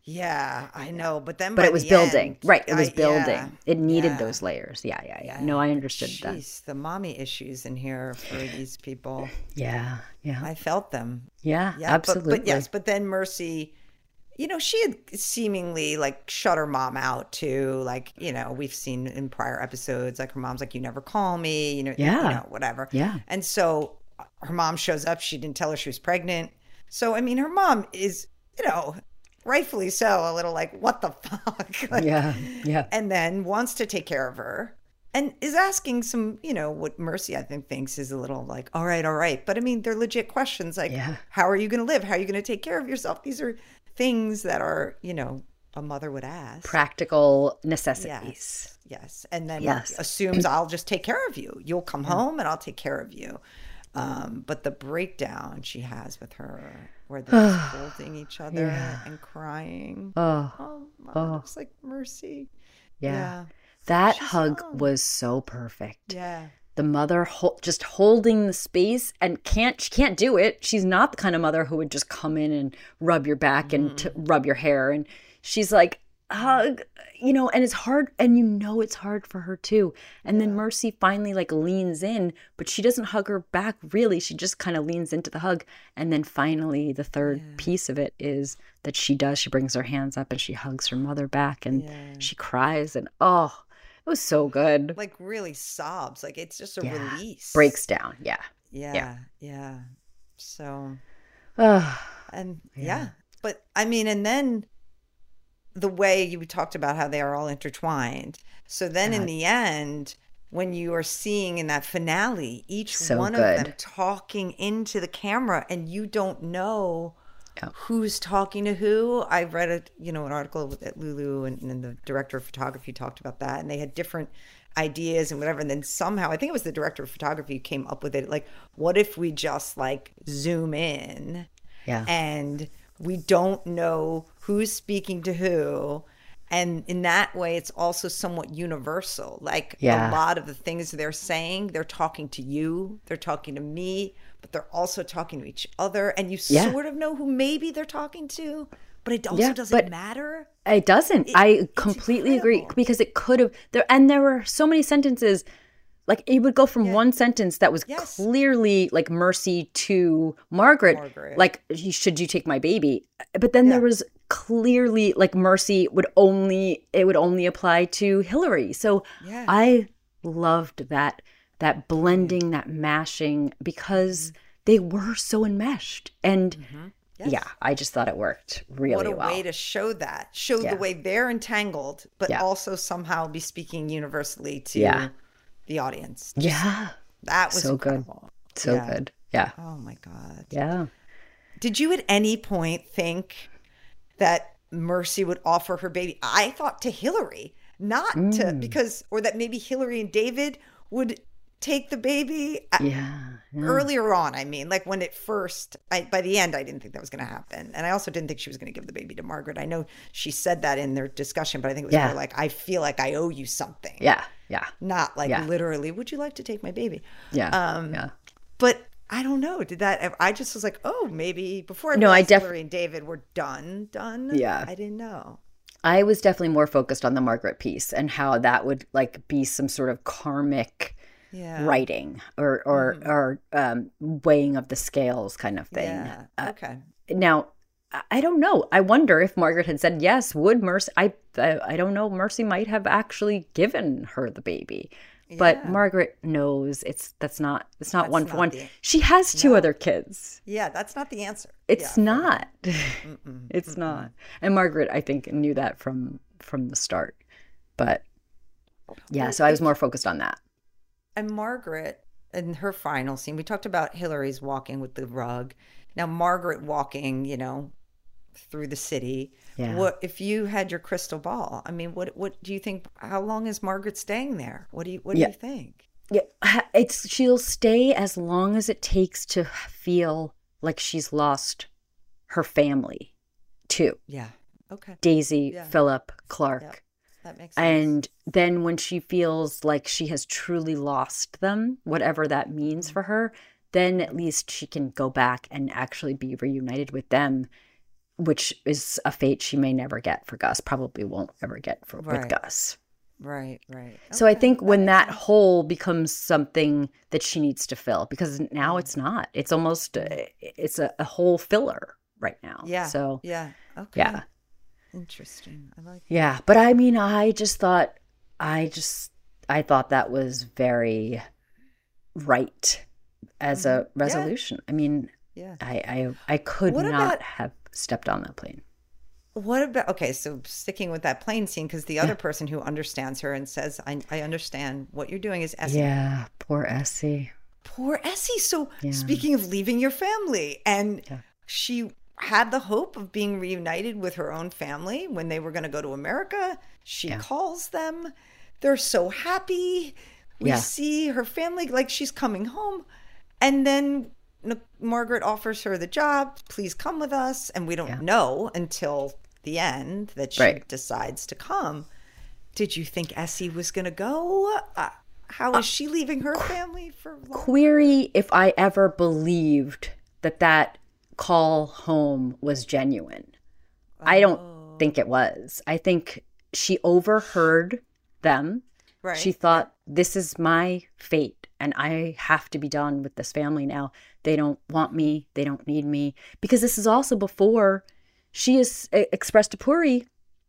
Yeah, I know. But then, But by it was the building. end, Right, it was I- building. yeah, It needed yeah. those layers. Yeah, yeah, yeah. No, I understood that. Jeez, the mommy issues in here for these people. Yeah, yeah. I felt them. Yeah, Yeah, absolutely. But, but yes, but then Mercy, you know, she had seemingly like shut her mom out too. Like, you know, we've seen in prior episodes, like her mom's like, you never call me, you know, Yeah. you know, whatever. Yeah. And so her mom shows up. She didn't tell her she was pregnant. So, I mean, her mom is, you know, rightfully so, a little like, what the fuck? Like, Yeah, yeah. and then wants to take care of her and is asking some, you know, what Mercy, I think, thinks is a little like, all right, all right. But I mean, they're legit questions like, Yeah. how are you going to live? How are you going to take care of yourself? These are things that are, you know, a mother would ask. Practical necessities. Yes. Yes. And then Yes. assumes I'll just take care of you. You'll come home and I'll take care of you. Um, but the breakdown she has with her, where they're just holding each other Yeah. and crying. Oh, Oh, my, Oh. it's like Mercy. yeah. Yeah. That She's hug young. was so perfect. Yeah. The mother hol- just holding the space and can't she can't do it. She's not the kind of mother who would just come in and rub your back and t- rub your hair. And she's like, hug, you know, and it's hard. And you know it's hard for her too. And then Mercy finally like leans in, but she doesn't hug her back really. She just kind of leans into the hug. And then finally the third piece of it is that she does. She brings her hands up and she hugs her mother back and Yeah. she cries. And oh, it was so good. Like really sobs. Like it's just a Yeah. release. Breaks down. Yeah. Yeah. Yeah. So, Ugh. and yeah. But I mean, and then the way you talked about how they are all intertwined. So then in God. the end, when you are seeing in that finale, each So one good. of them talking into the camera and you don't know Yeah. who's talking to who. I read a, you know, an article with at Lulu and, and the director of photography talked about that. And they had different ideas and whatever. And then somehow, I think it was the director of photography who came up with it. Like, what if we just like zoom in Yeah. and we don't know who's speaking to who? And in that way, it's also somewhat universal. Like Yeah. a lot of the things they're saying, they're talking to you, they're talking to me, but they're also talking to each other. And you Yeah. sort of know who maybe they're talking to, but it also Yeah, doesn't but- matter. It doesn't. It- I it's completely agree incredible. because it could have there and there were so many sentences like it would go from Yeah. one sentence that was Yes. clearly like mercy to Margaret, Margaret. like should you take my baby? But then there Yeah. was clearly like mercy would only it would only apply to Hillary. So Yeah. I loved that that blending, that mashing because they were so enmeshed. And Yes. yeah, I just thought it worked really What a well. way to show that. Show Yeah. the way they're entangled, but Yeah. also somehow be speaking universally to Yeah. the audience. Yeah. That was So good. incredible. So Yeah. good. Yeah. Oh my God. Yeah. Did you at any point think that Mercy would offer her baby? I thought to Hillary, not to, Mm. because, or that maybe Hillary and David would take the baby. I- Yeah. yeah. Earlier on, I mean, like when it first, I, by the end, I didn't think that was going to happen. And I also didn't think she was going to give the baby to Margaret. I know she said that in their discussion, but I think it was Yeah. more like, I feel like I owe you something. Yeah. Yeah. Not like Yeah. literally, would you like to take my baby? Yeah. Um, yeah. But I don't know. Did that ever, I just was like, oh, maybe before I No, I realized def- Hillary and David were done, done. Yeah. I didn't know. I was definitely more focused on the Margaret piece and how that would like be some sort of karmic Yeah. writing or or or um, weighing of the scales kind of thing. Yeah. Uh, Okay. now, I- I don't know. I wonder if Margaret had said yes, would Mercy? I I, I don't know. Mercy might have actually given her the baby. But Yeah. Margaret knows it's that's not it's not That's one for not one. the- She has two No. other kids. Yeah, that's not the answer. It's Yeah. not. Mm-mm. It's not. And Margaret, I think, knew that from from the start. But yeah, Well, so I was if- more focused on that. And Margaret, in her final scene, we talked about Hillary's walking with the rug. Now, Margaret walking, you know, through the city. Yeah. What if you had your crystal ball? I mean, what what do you think? How long is Margaret staying there? What do you what do Yeah. you think? Yeah, ha- it's she'll stay as long as it takes to feel like she's lost her family too. Yeah. Okay. Daisy, Yeah. Philip, Clark. Yep. That makes sense. And then when she feels like she has truly lost them, whatever that means for her, then at least she can go back and actually be reunited with them, which is a fate she may never get for Gus, probably won't ever get for, with Right. Gus. Right. Right. So I Okay, think when makes that sense. hole becomes something that she needs to fill, because now it's not. It's almost, uh, it's a, a whole filler right now. Yeah. So, Yeah. Okay. yeah. Interesting. I like. Yeah, but I mean, I just thought, I just, I thought that was very right as a Mm-hmm. Yeah. resolution. I mean, Yeah. I, I, I could What not about- have stepped on that plane. What about, okay, so sticking with that plane scene, because the other person who understands her and says, I, I understand what you're doing is Essie. Yeah, poor Essie. Poor Essie. So Yeah. speaking of leaving your family, and Yeah. she had the hope of being reunited with her own family when they were going to go to America. She Yeah. calls them. They're so happy. We Yeah. see her family like she's coming home. And then N- Margaret offers her the job. Please come with us. And we don't Yeah. know until the end that she Right. decides to come. Did you think Essie was going to go? Uh, how is she leaving her family for long? Query if I ever believed that that call home was genuine. I don't Oh. think it was. I think she overheard them. Right. She thought, this is my fate and I have to be done with this family now. They don't want me. They don't need me. Because this is also before she has uh, expressed to Puri,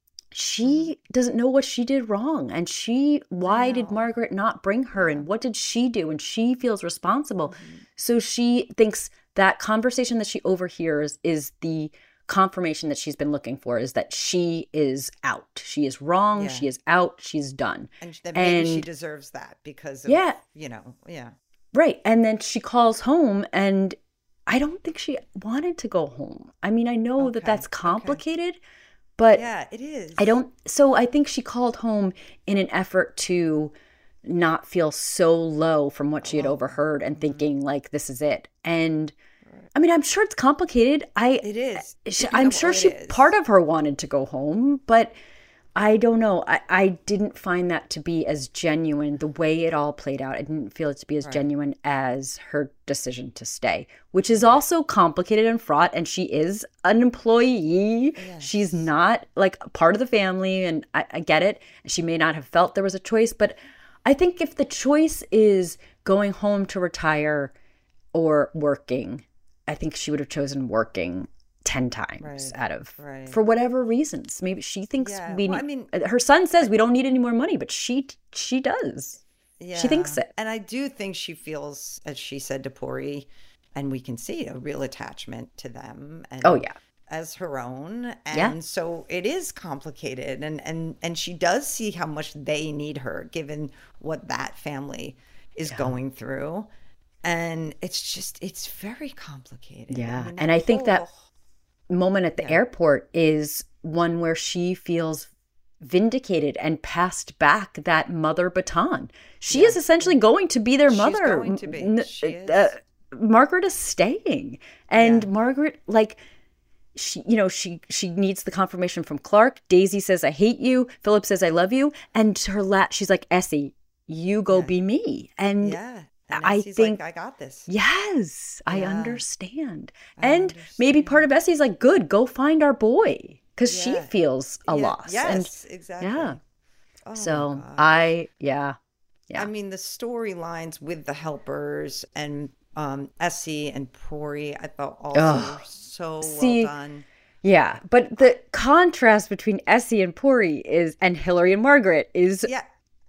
she doesn't know what she did wrong. And she, why did know. Margaret not bring her? And what did she do? And she feels responsible. So she thinks that conversation that she overhears is the confirmation that she's been looking for, is that she is out. She is wrong. Yeah. She is out. She's done. And that maybe she And- deserves that because of, Yeah. you know, yeah. Right. And then she calls home, and I don't think she wanted to go home. I mean, I know that Okay, that's okay. complicated, but Yeah, it is. I don't. So I think she called home in an effort to not feel so low from what she had overheard and thinking like, this is it. And I mean, I'm sure it's complicated. I, It is. she, You I'm know, sure it she, is. part of her wanted to go home, but I don't know. I, I didn't find that to be as genuine the way it all played out. I didn't feel it to be as genuine as her decision to stay, which is also complicated and fraught. And she is an employee. Yes. She's not like part of the family. And I, I get it. She may not have felt there was a choice, but I think if the choice is going home to retire or working, I think she would have chosen working ten times Right, out of, right. for whatever reasons. Maybe she thinks Yeah, we well, need, I mean- her son says we don't need any more money, but she, she does. Yeah. She thinks it. And I do think she feels, as she said to Pori, and we can see a real attachment to them. And Oh, yeah. as her own. And Yeah. so it is complicated. And, and, and she does see how much they need her, given what that family is going through. And it's just, it's very complicated. Yeah. mean, And I think that whole- moment at the airport is one where she feels vindicated and passed back that mother baton. She is essentially going to be their She's mother. going to be. N- She is. uh, Margaret is staying. And Yeah. Margaret, like, she, you know, she she needs the confirmation from Clark. Daisy says, I hate you. Philip says, I love you. And her la- she's like, Essie, you go be me. And Yeah. And I Essie's think, like, I got this. yes, I Yeah. understand. I and maybe part of Essie's like, good, go find our boy. Because she Yeah. feels a Yeah, loss. Yes, And exactly. yeah. Oh, so my God. I, yeah. Yeah. I mean, the storylines with the helpers and um, Essie and Pori, I thought also Ugh. were so See, well done. Yeah. But the contrast between Essie and Pori is, and Hillary and Margaret is Yeah,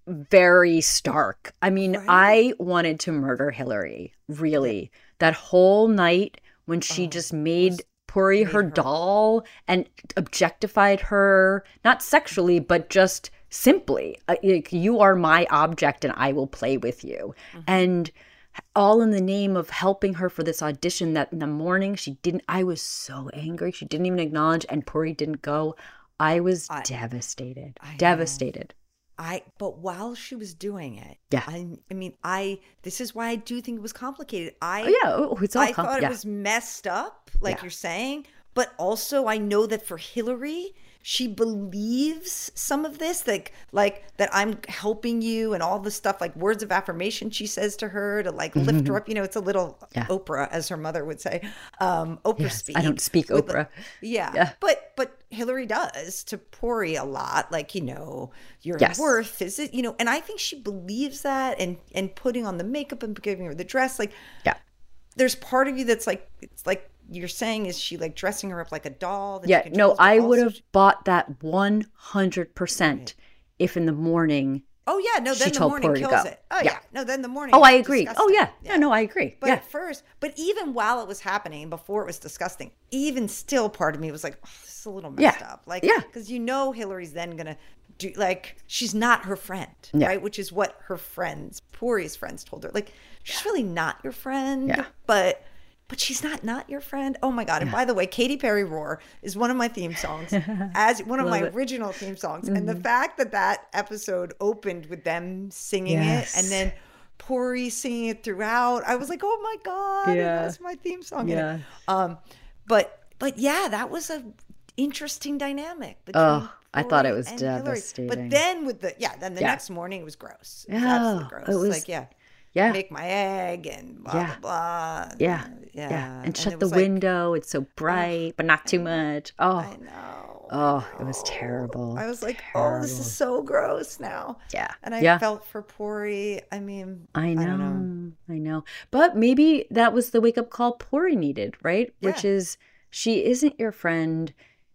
very stark. I mean, Right. I wanted to murder Hillary, really. That whole night when she just made Puri her, her. doll and objectified her, not sexually, but just simply. Uh, like, you are my object and I will play with you. And all in the name of helping her for this audition that in the morning she didn't, I was so angry. She didn't even acknowledge and Puri didn't go. I was I- devastated. I know. devastated. I. But while she was doing it, Yeah. I. I mean, I. This is why I do think it was complicated. I. Oh, yeah. Oh, it's all I com- thought yeah. it was messed up, like Yeah. you're saying. But also, I know that for Hillary, she believes some of this, like like that I'm helping you and all the stuff, like words of affirmation she says to her to like lift her up. You know, it's a little Yeah. Oprah, as her mother would say, um, Oprah Yes, speak. I don't speak with the- Oprah. yeah. Yeah. but but Hillary does to Pori a lot, like, you know, your Yes. worth is it, you know, and I think she believes that, and and putting on the makeup and giving her the dress, like. Yeah. There's part of you that's like, it's like you're saying, is she like dressing her up like a doll? That she Yeah, no, controls, but I would also have she- bought that one hundred percent if in the morning. Oh yeah, no. she Then the told morning Pori to kills go. it. Oh Yeah. yeah, no. Then the morning. Oh, I is agree. Oh, disgusting. yeah. No, no, I agree. But yeah. at first, but even while it was happening, before it was disgusting, even still, part of me was like, oh, this is a little messed Yeah. up. Like, Yeah. because you know Hillary's then gonna do, like, she's not her friend, Yeah. right? Which is what her friends, Pori's friends, told her. Like, she's really not your friend. Yeah. But. But she's not not your friend. Oh my God. And by the way, Katy Perry Roar is one of my theme songs, as one of my Love it. original theme songs. And the fact that that episode opened with them singing Yes. it and then Pori singing it throughout, I was like, oh my God, Yeah. that's my theme song. Yeah. And, um, but, but yeah, that was a interesting dynamic. Between Oh, I thought it Pori was and Hillary. devastating. But then with the, yeah, then the Yeah. next morning it was gross. It was Yeah, absolutely gross. it was- like, yeah. Yeah. Make my egg and blah, Yeah. blah, blah. Yeah. Yeah. Yeah. And it shut the was like, window. It's so bright, but not too much. Oh, I know. oh, it was terrible. I was like, oh, this is so gross now. Yeah. And I Yeah. felt for Pori. I mean, I know, I don't know. know. But maybe that was the wake up call Pori needed, right? Which Yeah. is she isn't your friend.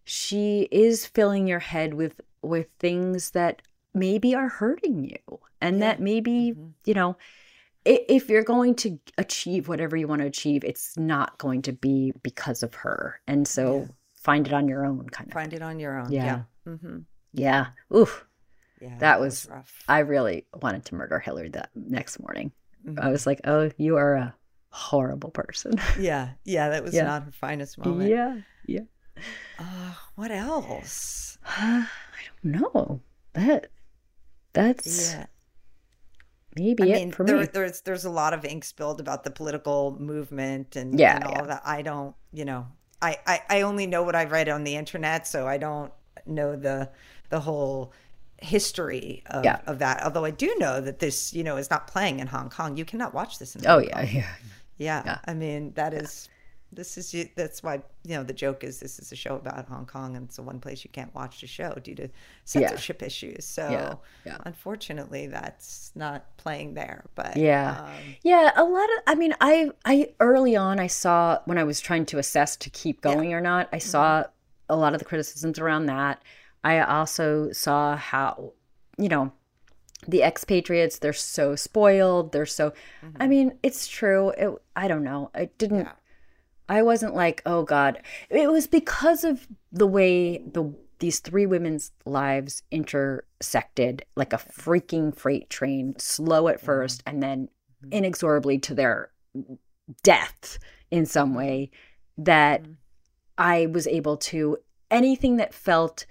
She is filling your head with with things that maybe are hurting you, and that maybe Mm-hmm. you know, i- if you're going to achieve whatever you want to achieve, it's not going to be because of her. And so find it on your own, kind of. Find it on your own. Yeah. Yeah. Mm-hmm. Yeah. Oof. Yeah. That was. rough. I really wanted to murder Hillary that next morning. Mm-hmm. I was like, oh, you are a horrible person. Yeah. Yeah. That was Yeah. not her finest moment. yeah. Yeah. Uh, what else? I don't know. That that's Yeah. maybe I it mean, for there, me. there's there's a lot of ink spilled about the political movement and, Yeah, and all yeah, of that. I don't, you know, I, I, I only know what I've read on the internet, so I don't know the the whole history of, yeah. of that. Although I do know that this, you know, is not playing in Hong Kong. You cannot watch this in Oh Hong yeah, Kong. yeah, Yeah, yeah, I mean, that is this is that's why, you know, the joke is this is a show about Hong Kong and it's the one place you can't watch the show due to yeah, censorship issues. yeah, So yeah. unfortunately that's not playing there. But Yeah. um Yeah, a lot of I mean, I I early on I saw when I was trying to assess to keep yeah. going or not, I Hmm. saw a lot of the criticisms around that. I also saw how, you know, the expatriates, they're so spoiled, they're so I Hmm. mean, it's true. It, I don't know. I didn't Yeah. I wasn't like, "Oh God." It was because of the way the these three women's lives intersected like a freaking freight train, slow at Yeah. first and then Hmm. inexorably to their death in some Hmm. way, that Hmm. I was able to anything that felt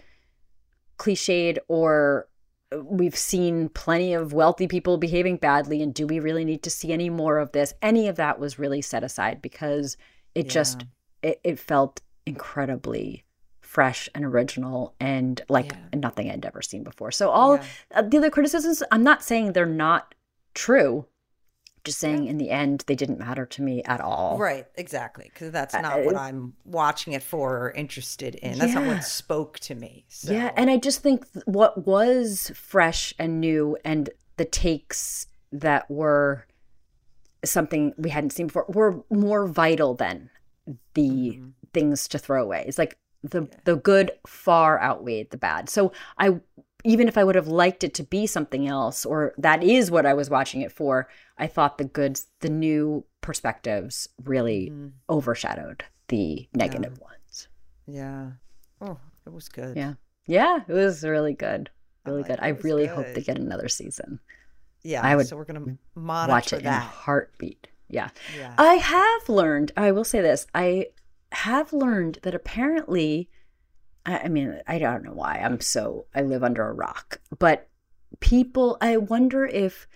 cliched or we've seen plenty of wealthy people behaving badly and do we really need to see any more of this? Any of that was really set aside because it Yeah. just it, it felt incredibly fresh and original and like Yeah. nothing I'd ever seen before. So all Yeah. uh, the other criticisms, I'm not saying they're not true, just Yeah. saying in the end they didn't matter to me at all. Right, exactly. Because that's not what Uh, I'm watching it for or interested in. That's not yeah. what spoke to me. Yeah, So and I just think th- what was fresh and new and the takes that were something we hadn't seen before were more vital than the hmm. things to throw away. It's like the Yeah. the good far outweighed the bad. So I even if I would have liked it to be something else or that is what I was watching it for, I thought the goods, the new perspectives really Hmm. overshadowed the Yeah. negative ones. Yeah. Oh, it was good. Yeah. Yeah, it was really good. I Really like good. it. I It was really hope they good. get another season. Yeah. I would So we're gonna watch monitor it in a that. heartbeat. Yeah. Yeah. I have learned, I will say this, I have learned that apparently, I I mean, I don't know why. I'm so, I live under a rock, but people, I wonder if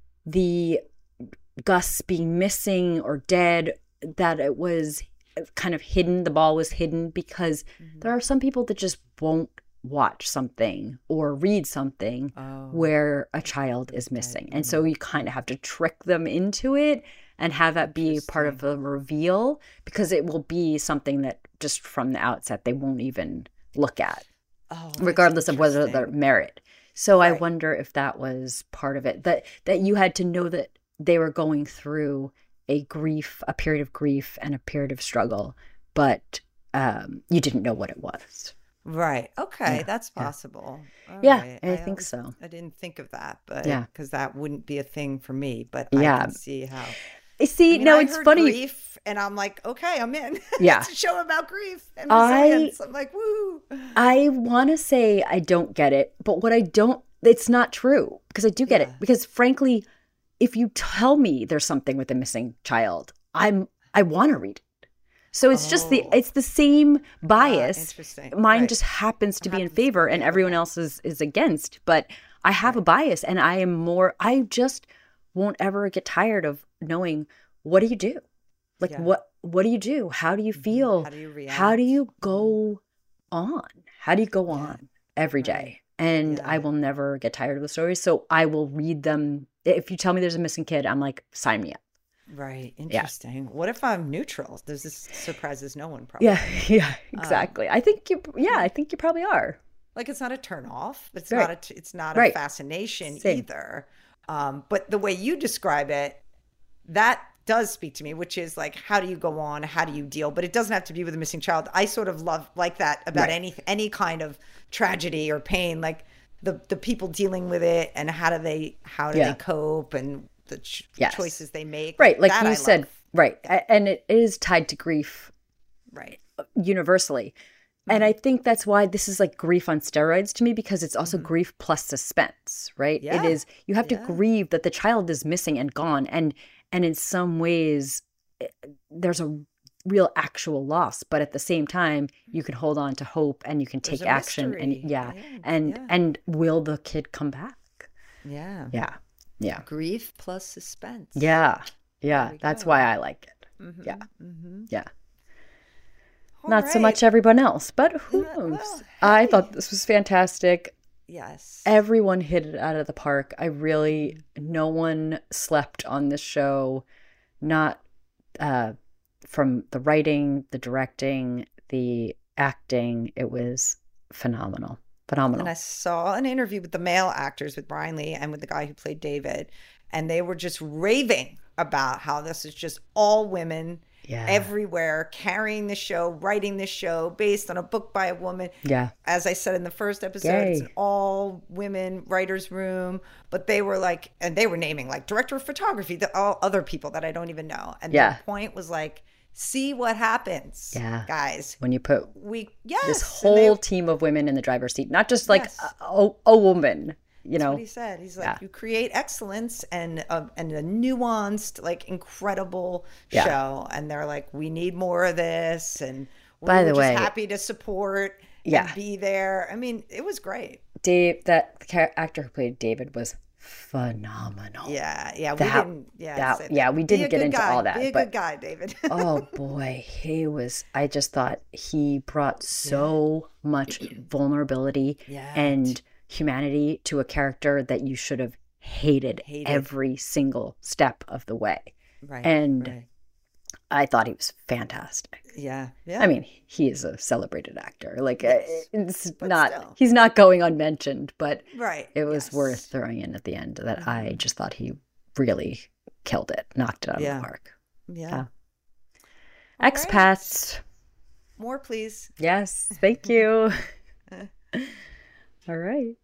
the Gus being missing or dead, that it was kind of hidden, the ball was hidden because Hmm. there are some people that just won't watch something or read something Oh, where a child is dead. missing. And so you kind of have to trick them into it and have that be part of Interesting. the reveal because it will be something that just from the outset they won't even look at, Oh, that's regardless of whether they're interesting. merit. So I Right. wonder if that was part of it, that that you had to know that they were going through a grief, a period of grief and a period of struggle, but um, you didn't know what it was. Right. Okay, Yeah, that's yeah, possible. All yeah. right. I I think always so. I didn't think of that, but Yeah, because that wouldn't be a thing for me, but I yeah. can see how. I I see. mean, No, I it's heard funny. grief and I'm like, okay, I'm in. Yeah, It's a show about grief and I resilience. I'm like, woo. I want to say I don't get it, but what I don't, it's not true because I do get it. Yeah. Because frankly, if you tell me there's something with a missing child, I'm I want to read it. So it's just the Oh, it's the same ah, bias. interesting. Mine Right. just happens It to be in happens to be favor and everyone favorable. else is is against, but I have a Right. bias and I am more I just won't ever get tired of knowing what do you do? Like Yeah. what what do you do? How do you Hmm. feel? How do you How do react? you Hmm. go on? How do you go Yeah. on every Right. day? And I Yeah. will never get tired of the stories. So I will read them. If you tell me there's a missing kid, I'm like, sign me up. Right. Yeah. Interesting. What if I'm neutral? Does this surprises no one Yeah. probably? Yeah. Um, Exactly. I think you, yeah, I think you probably are. like it's not a turn off. It's Right. not a t- it's not a Right. fascination Same. either. Um, but the way you describe it, that does speak to me, which is like, how do you go on? How do you deal? But it doesn't have to be with a missing child. I sort of love like that about Right. any any kind of tragedy or pain, like the the people dealing with it and how do they how do Yeah. they cope and the ch- Yes. choices they make. Right. Like That you I said, love. right. Yeah. A- And it is tied to grief Right. universally. And Mhm. I think that's why this is like grief on steroids to me because it's also Mhm. grief plus suspense, right? It Yeah. is you have to Yeah. grieve that the child is missing and gone and and in some ways eh, there's a real actual loss, but at the same time you can hold on to hope and you can There's take a action and mystery. yeah. Yeah. And Yeah. and will the kid come back? Yeah. Yeah. Yeah. Grief plus suspense. Yeah. Yeah. we That's go. why I like it. Mm-hmm, Yeah. mm-hmm. Yeah. All Not so right. much everyone else, but who Uh, knows? well, I hey. thought this was fantastic. Yes. Everyone hit it out of the park. I really, no one slept on this show. Not uh, from the writing, the directing, the acting. It was phenomenal. Phenomenal. And I saw an interview with the male actors, with Brian Lee and with the guy who played David, and they were just raving about how this is just all women Yeah. everywhere, carrying the show, writing the show based on a book by a woman. Yeah. As I said in the first episode, Yay. it's an all women writers room, but they were like, and they were naming like director of photography, the, all other people that I don't even know. And Yeah. the point was like, see what happens, Yeah. guys. When you put We, yes. this and they- whole team of women in the driver's seat, not just like Yes. a, a, a woman, you That's know. what he said. He's like, Yeah. you create excellence and a, and a nuanced, like incredible Yeah. show. And they're like, we need more of this. And we By were the way- just happy to support Yeah. and be there. I mean, it was great. Dave, that char- actor who played David was phenomenal. Yeah, yeah. We That- didn't. Yeah, that- say yeah, we Be didn't a get good into guy. all that, Be a but- good guy, David. Oh boy, he was. I just thought he brought so much vulnerability Yeah. and humanity to a character that you should have hated, Hated. every single step of the way. right. And right. I thought he was fantastic. Yeah, yeah. I mean, he is a celebrated actor. Like, uh, Yes, it's but not, still. he's not going unmentioned, but right. it was yes. worth throwing in at the end that I just thought he really killed it, knocked it out Yeah. of the park. Yeah. Yeah. All right. Expats. More, please. Yes, thank you. All right.